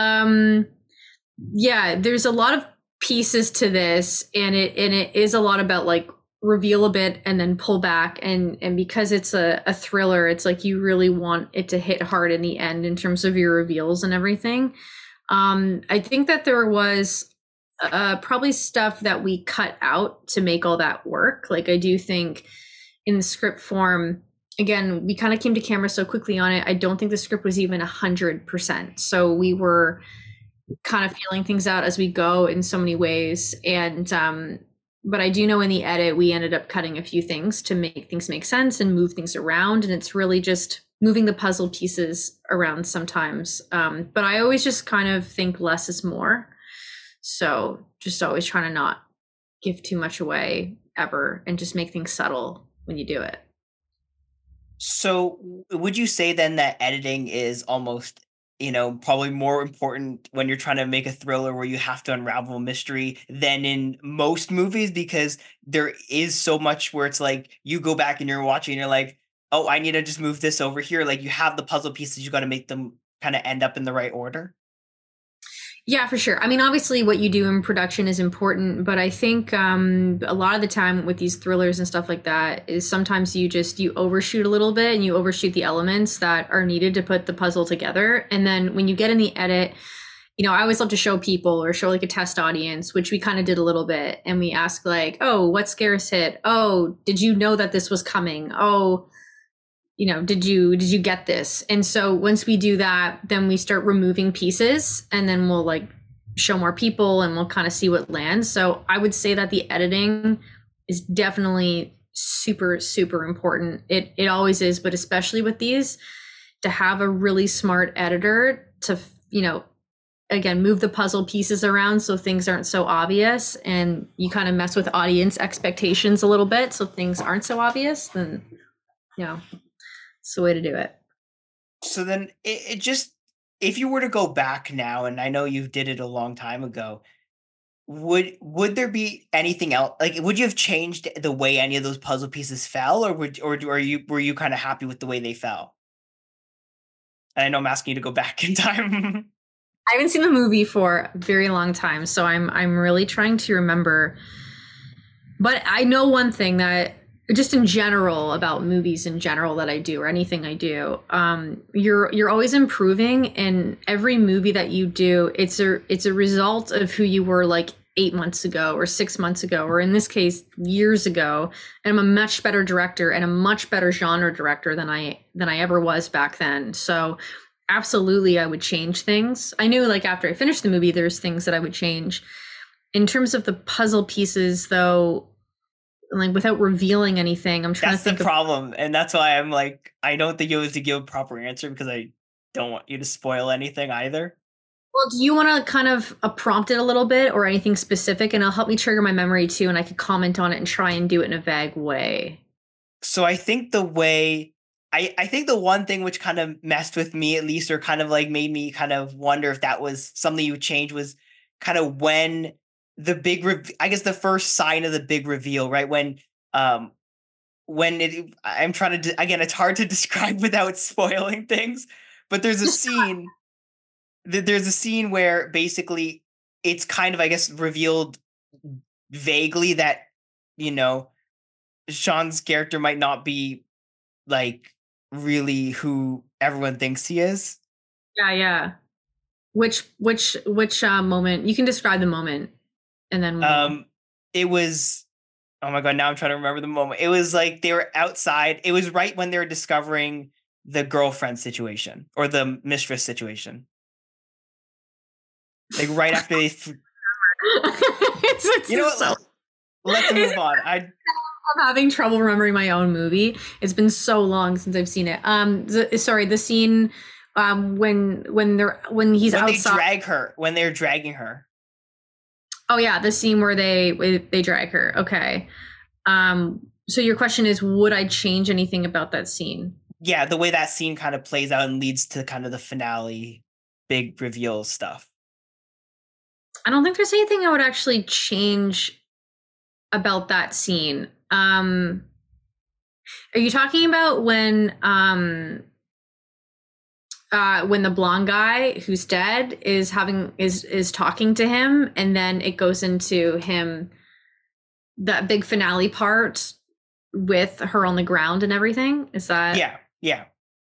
Yeah, there's a lot of pieces to this, and it is a lot about like reveal a bit and then pull back, and because it's a thriller, it's like you really want it to hit hard in the end in terms of your reveals and everything. I think that there was probably stuff that we cut out to make all that work. Like I do think in the script form, again, we kind of came to camera so quickly on it. I don't think the script was even 100%. So we were kind of feeling things out as we go in so many ways. And, but I do know in the edit, we ended up cutting a few things to make things make sense and move things around. And it's really just moving the puzzle pieces around sometimes. But I always just kind of think less is more. So just always trying to not give too much away ever and just make things subtle when you do it. So would you say then that editing is almost, probably more important when you're trying to make a thriller where you have to unravel a mystery than in most movies? Because there is so much where it's like you go back and you're watching and you're like, oh, I need to just move this over here. Like you have the puzzle pieces, you got to make them kind of end up in the right order. Yeah, for sure. I mean, obviously what you do in production is important, but I think a lot of the time with these thrillers and stuff like that is sometimes you overshoot a little bit and you overshoot the elements that are needed to put the puzzle together. And then when you get in the edit, I always love to show people or show like a test audience, which we kind of did a little bit. And we ask like, oh, what scares hit? Oh, did you know that this was coming? Oh, did you get this? And so once we do that, then we start removing pieces and then we'll like show more people and we'll kind of see what lands. So I would say that the editing is definitely super, super important. It always is, but especially with these, to have a really smart editor to, again, move the puzzle pieces around so things aren't so obvious and you kind of mess with audience expectations a little bit so things aren't so obvious, then, it's the way to do it. So then it just, if you were to go back now, and I know you did it a long time ago, would there be anything else? Like, would you have changed the way any of those puzzle pieces fell, or were you kind of happy with the way they fell? And I know I'm asking you to go back in time. I haven't seen the movie for a very long time, so I'm really trying to remember. But I know one thing that just in general about movies in general that I do or anything I do, you're always improving, and every movie that you do, it's a result of who you were like 8 months ago or 6 months ago, or in this case, years ago. And I'm a much better director and a much better genre director than I ever was back then. So absolutely, I would change things. I knew like after I finished the movie, there's things that I would change. In terms of the puzzle pieces, though, like without revealing anything, I'm trying to think. That's the problem, and that's why I'm like, I don't think it was to give a proper answer because I don't want you to spoil anything either. Well, do you want to kind of prompt it a little bit or anything specific, and it'll help me trigger my memory too, and I could comment on it and try and do it in a vague way. So I think the way I think the one thing which kind of messed with me at least, or kind of like made me kind of wonder if that was something you would change, was kind of when the big I guess the first sign of the big reveal, right? When I'm trying to again, it's hard to describe without spoiling things, but there's a scene where basically it's kind of, I guess, revealed vaguely that, you know, Sean's character might not be like really who everyone thinks he is. Yeah. Which moment? You can describe the moment, and then it was, oh my god, now I'm trying to remember the moment. It was like they were outside. It was right when they were discovering the girlfriend situation or the mistress situation. Like right after they you know what? Let's move on. I'm having trouble remembering my own movie. It's been so long since I've seen it. The scene when he's outside. When they're dragging her. Oh yeah, the scene where they drag her. Okay. So your question is, would I change anything about that scene? Yeah, the way that scene kind of plays out and leads to kind of the finale, big reveal stuff. I don't think there's anything I would actually change about that scene. Are you talking about when the blonde guy who's dead is talking to him, and then it goes into him, that big finale part with her on the ground and everything? Is that? Yeah.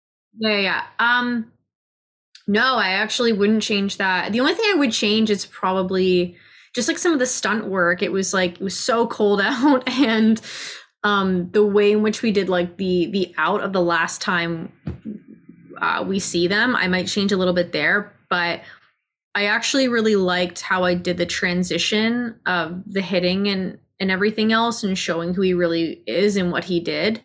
No, I actually wouldn't change that. The only thing I would change is probably just like some of the stunt work. It was so cold out, and the way in which we did like the out of the last time we see them, I might change a little bit there. But I actually really liked how I did the transition of the hitting and everything else, and showing who he really is and what he did.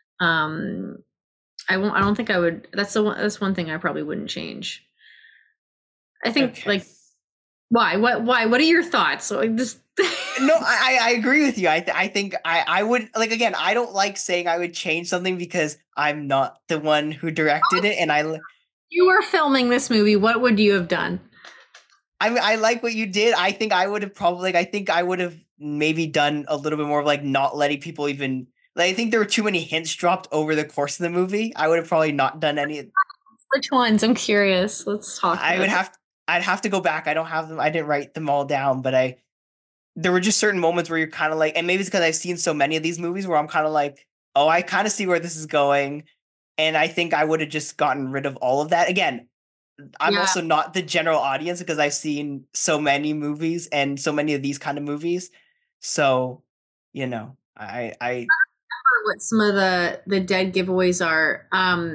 I don't think I would. That's one thing I probably wouldn't change. I think why? What are your thoughts? So this. No, I agree with you. I think I would, like, again, I don't like saying I would change something because I'm not the one who directed it, and you were filming this movie. What would you have done? I like what you did. I think I would have maybe done a little bit more of like not letting people even. Like, I think there were too many hints dropped over the course of the movie. I would have probably not done any. Which ones? I'm curious. Let's talk. I'd have to go back. I don't have them. I didn't write them all down, but there were just certain moments where you're kind of like, and maybe it's because I've seen so many of these movies where I'm kind of like, oh, I kind of see where this is going. And I think I would have just gotten rid of all of that. Again, I'm also not the general audience because I've seen so many movies and so many of these kind of movies. So, you know, I what some of the dead giveaways are.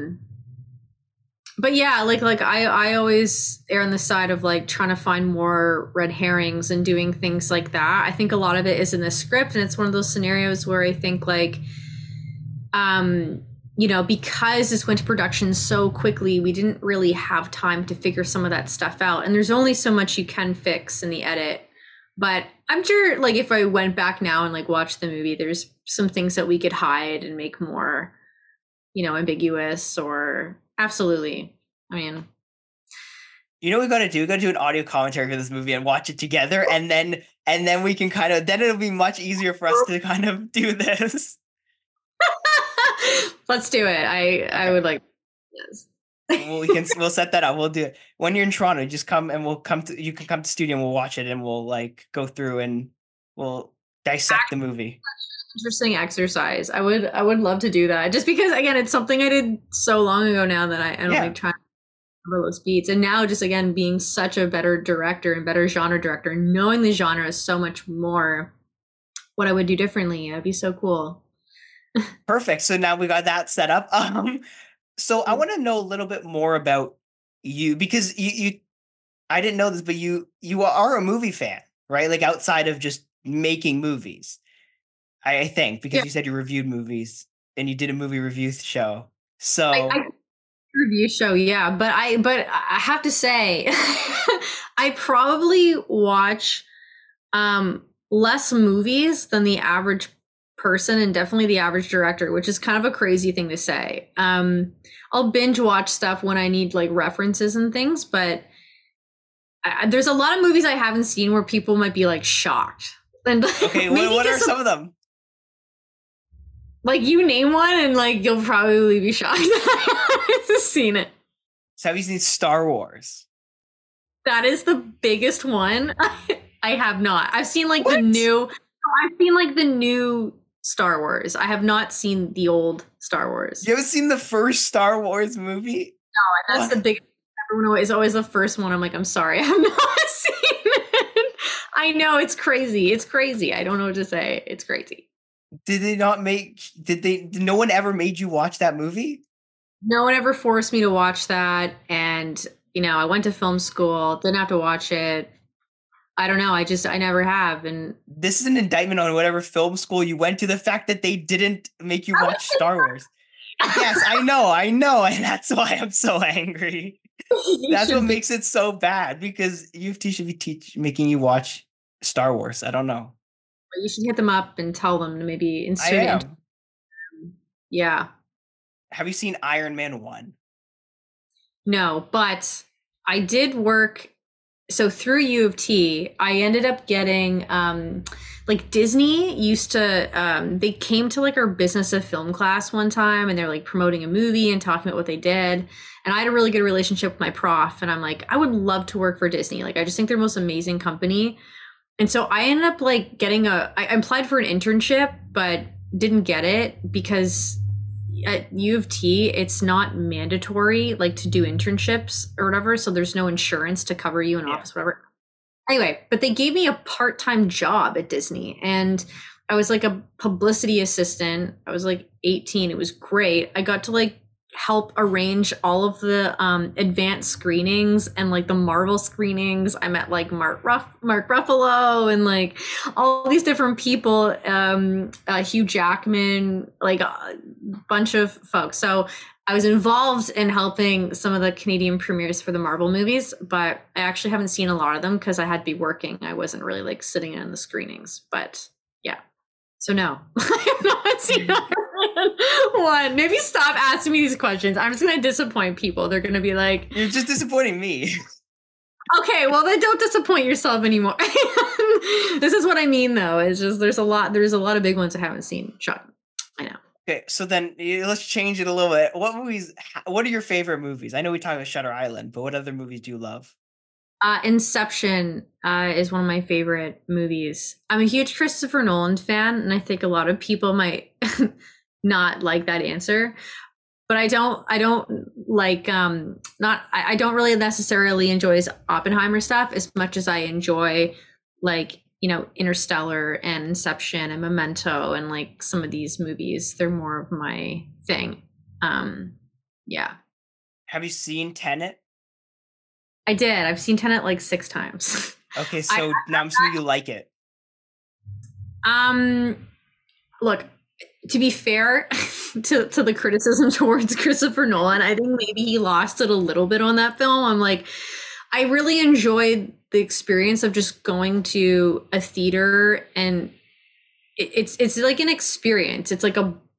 But yeah, like I always err on the side of like trying to find more red herrings and doing things like that. I think a lot of it is in the script, and it's one of those scenarios where I think like, because this went to production so quickly, we didn't really have time to figure some of that stuff out. And there's only so much you can fix in the edit. But I'm sure, like, if I went back now and like watched the movie, there's some things that we could hide and make more, ambiguous, or absolutely. I mean, you know what we got to do? We got to do an audio commentary for this movie and watch it together, and then we can then it'll be much easier for us to kind of do this. Let's do it. I would like this. Well, we'll set that up. We'll do it when you're in Toronto. Just come and you can come to studio and we'll watch it, and we'll like go through and we'll dissect the movie. Interesting exercise. I would love to do that, just because again, it's something I did so long ago now that I don't like trying to remember those beats. And now just again being such a better director and better genre director, knowing the genre is so much more what I would do differently. It'd be so cool. Perfect. So now we got that set up. So I want to know a little bit more about you, because you I didn't know this, but you are a movie fan, right? Like outside of just making movies, I think, because you said you reviewed movies and you did a movie review show. So I review show, yeah. But I have to say, I probably watch less movies than the average person, and definitely the average director, which is kind of a crazy thing to say. I'll binge watch stuff when I need like references and things, but There's a lot of movies I haven't seen where people might be like shocked. And Okay, what are some of them? Like you name one and like you'll probably be shocked. I haven't seen it. So have you seen Star Wars? That is the biggest one. I have not. I've seen like What? I've seen like the new Star Wars. I have not seen the old Star Wars. You haven't seen the first Star Wars movie? That's What? the big. Everyone is always the first one. I'm like, I'm sorry, I have not seen it. I know it's crazy. It's crazy. I don't know what to say. It's crazy. Did they not make? Did no one ever made you watch that movie? No one ever forced me to watch that, and I went to film school. Didn't have to watch it. I don't know. I never have, and This is an indictment on whatever film school you went to. The fact that they didn't make you watch Star Wars. Yes, I know, and that's why I'm so angry. That's what makes it so bad, because U of T should be making you watch Star Wars. I don't know. You should hit them up and tell them to maybe I insert it. am. Yeah. Have you seen Iron Man 1? No, but I did work. So through U of T, I ended up getting like Disney used to they came to like our business of film class one time, and they're like promoting a movie and talking about what they did. And I had a really good relationship with my prof, and I'm like, I would love to work for Disney. Like I just think they're the most amazing company. And so I ended up like getting I applied for an internship, but didn't get it because at U of T, it's not mandatory like to do internships or whatever. So there's no insurance to cover you in office, whatever. Anyway, but they gave me a part-time job at Disney, and I was like a publicity assistant. I was like 18. It was great. I got to like help arrange all of the advanced screenings and like the Marvel screenings. I met like Mark Ruffalo and like all these different people, Hugh Jackman, like a bunch of folks. So I was involved in helping some of the Canadian premieres for the Marvel movies, but I actually haven't seen a lot of them because I had to be working. I wasn't really like sitting in the screenings, but yeah. So no, I have not seen one. Maybe stop asking me these questions. I'm just going to disappoint people. They're going to be like, You're just disappointing me. okay, well then don't disappoint yourself anymore. This is what I mean though. It's just there's a lot of big ones I haven't seen. Shut. I know. Okay, so then let's change it a little bit. What are your favorite movies? I know we talked about Shutter Island, but what other movies do you love? Inception is one of my favorite movies. I'm a huge Christopher Nolan fan, and I think a lot of people might not like that answer. But I don't like I don't really necessarily enjoy his Oppenheimer stuff as much as I enjoy like, Interstellar and Inception and Memento and like some of these movies. They're more of my thing. Yeah. Have you seen Tenet? I did. I've seen Tenet like 6 times. Okay, so now I'm assuming you like it. Look, to be fair to the criticism towards Christopher Nolan, I think maybe he lost it a little bit on that film. I'm like, I really enjoyed the experience of just going to a theater, and it's like an experience. It's like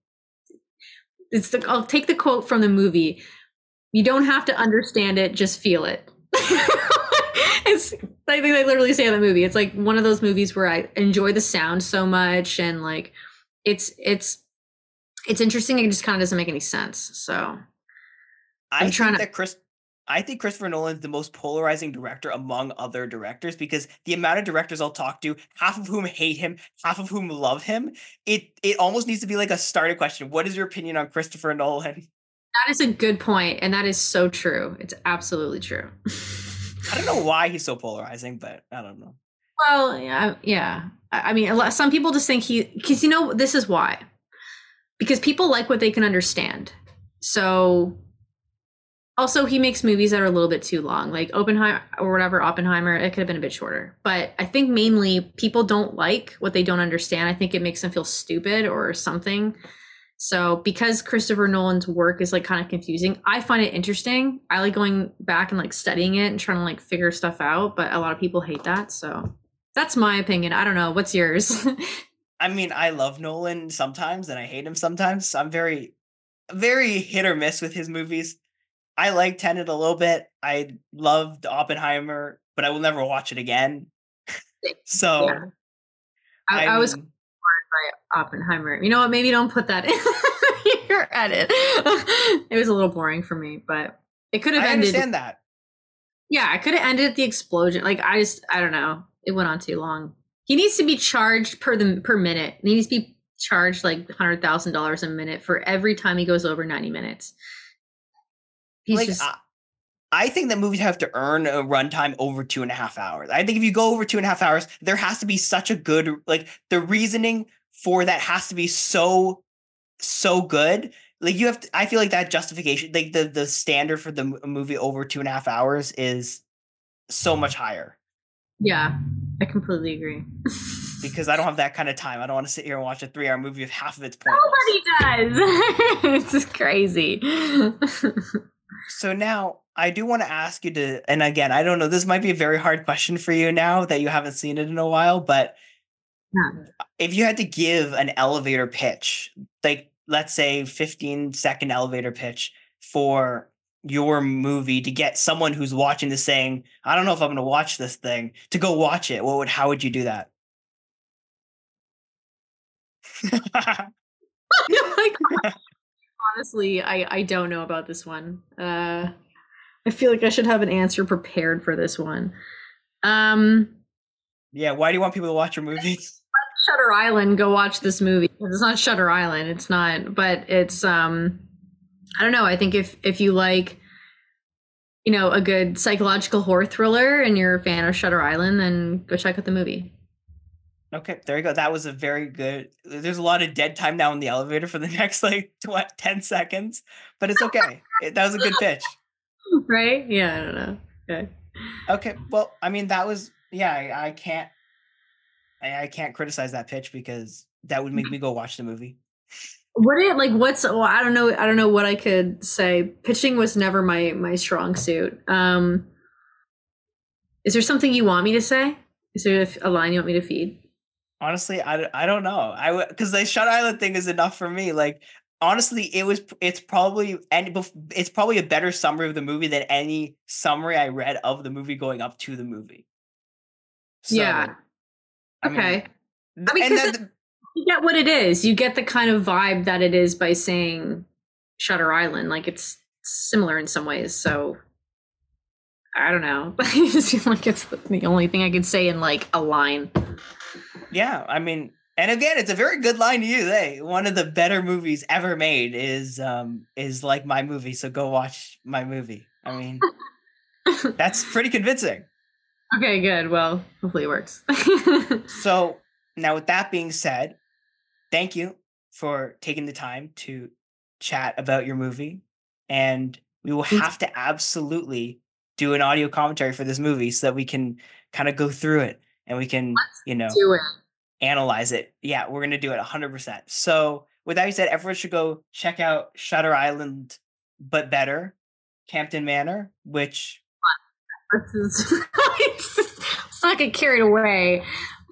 I'll take the quote from the movie. You don't have to understand it, just feel it. It's I think they literally say in the movie. It's like one of those movies where I enjoy the sound so much, and like it's interesting. It just kind of doesn't make any sense. So I think Christopher Nolan's the most polarizing director among other directors, because the amount of directors I'll talk to, half of whom hate him, half of whom love him, it almost needs to be like a starter question. What is your opinion on Christopher Nolan? That is a good point, and that is so true. It's absolutely true. I don't know why he's so polarizing, but I don't know. Well, yeah. I mean, some people just think because this is why. Because people like what they can understand. So, also he makes movies that are a little bit too long, like Oppenheimer. It could have been a bit shorter. But I think mainly people don't like what they don't understand. I think it makes them feel stupid or something. So because Christopher Nolan's work is like kind of confusing, I find it interesting. I like going back and like studying it and trying to like figure stuff out, but a lot of people hate that. So that's my opinion. I don't know. What's yours? I mean, I love Nolan sometimes and I hate him sometimes. I'm very, very hit or miss with his movies. I like Tenet a little bit. I loved Oppenheimer, but I will never watch it again. So Yeah. I was mean, by Oppenheimer. You know what? Maybe don't put that in your edit. It was a little boring for me, but it could have I ended. understand that. Yeah, I could have ended at the explosion. Like I don't know. It went on too long. He needs to be charged per minute. He needs to be charged like $100,000 a minute for every time he goes over 90 minutes. He's Like, just I think that movies have to earn a runtime over 2.5 hours. I think if you go over 2.5 hours, there has to be such a good, like the reasoning for that has to be so good. Like you have to, I feel like that justification, like the standard for the movie over 2.5 hours is so much higher. yeah, I completely agree. Because I don't have that kind of time. I don't want to sit here and watch a 3-hour movie if half of it's pointless. Nobody does. It's crazy. So now I do want to ask you to, and again, I don't know, this might be a very hard question for you now that you haven't seen it in a while, but Yeah. if you had to give an elevator pitch, like let's say 15-second elevator pitch for your movie to get someone who's watching this saying, I don't know if I'm going to watch this thing, to go watch it, how would you do that? Like, honestly, I don't know about this one. I feel like I should have an answer prepared for this one. Yeah, why do you want people to watch your movies? Shutter Island, go watch this movie. It's not Shutter Island, it's not, but it's I don't know. I think if you like, you know, a good psychological horror thriller and you're a fan of Shutter Island, then go check out the movie. Okay, there you go. That was a very good. There's a lot of dead time now in the elevator for the next like 10 seconds, but it's okay. That was a good pitch. Right? Yeah, I don't know. Okay. Okay, well, I mean that was I can't criticize that pitch because that would make me go watch the movie. I don't know what I could say. Pitching was never my strong suit. Is there something you want me to say? Is there a line you want me to feed? Honestly, I don't know. Because the Shutter Island thing is enough for me. Like honestly, it's probably a better summary of the movie than any summary I read of the movie going up to the movie. So, yeah. Okay. You get what it is. You get the kind of vibe that it is by saying Shutter Island. Like it's similar in some ways. So I don't know. I just feel like it's the only thing I could say in like a line. Yeah, I mean, and again, it's a very good line to use. Hey, one of the better movies ever made is like my movie. So go watch my movie. I mean, that's pretty convincing. Okay, good. Well, hopefully it works. So now with that being said, thank you for taking the time to chat about your movie. And we will have to absolutely do an audio commentary for this movie so that we can kind of go through it and we can, do it. Analyze it. Yeah, we're going to do it 100%. So with that being said, everyone should go check out Shutter Island, but better, Campton Manor, which... Let's not get carried away.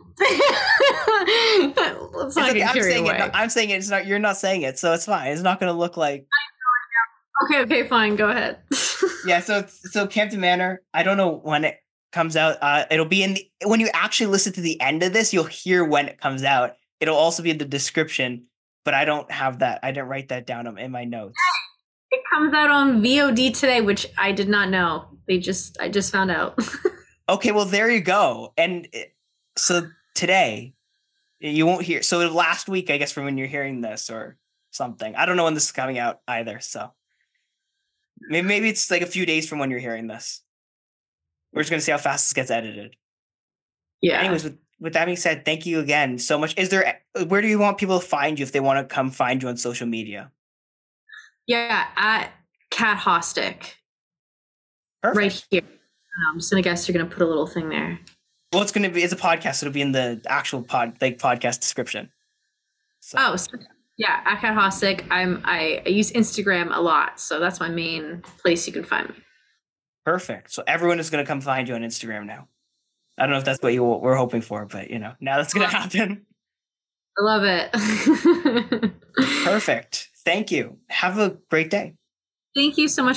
Let's not get carried away. I'm saying it's not. You're not saying it, so it's fine. It's not going to look like. Okay, fine. Go ahead. Yeah. So Campton Manor. I don't know when it comes out. It'll be when you actually listen to the end of this, you'll hear when it comes out. It'll also be in the description, but I don't have that. I didn't write that down in my notes. It comes out on VOD today, which I did not know. I just found out. Okay, well there you go. And so today you won't hear. So last week, I guess, from when you're hearing this or something. I don't know when this is coming out either. So maybe it's like a few days from when you're hearing this. We're just gonna see how fast this gets edited. Yeah. Anyways, with that being said, thank you again so much. Where do you want people to find you if they want to come find you on social media? Yeah, at Kat Hostick. Perfect. Right here. I'm just gonna guess you're gonna put a little thing there. Well, it's a podcast. So it'll be in the actual podcast description. So. Yeah, at Kat Hostick. I use Instagram a lot, so that's my main place you can find me. Perfect. So everyone is gonna come find you on Instagram now. I don't know if that's what you were hoping for, but now that's gonna happen. I love it. Perfect. Thank you. Have a great day. Thank you so much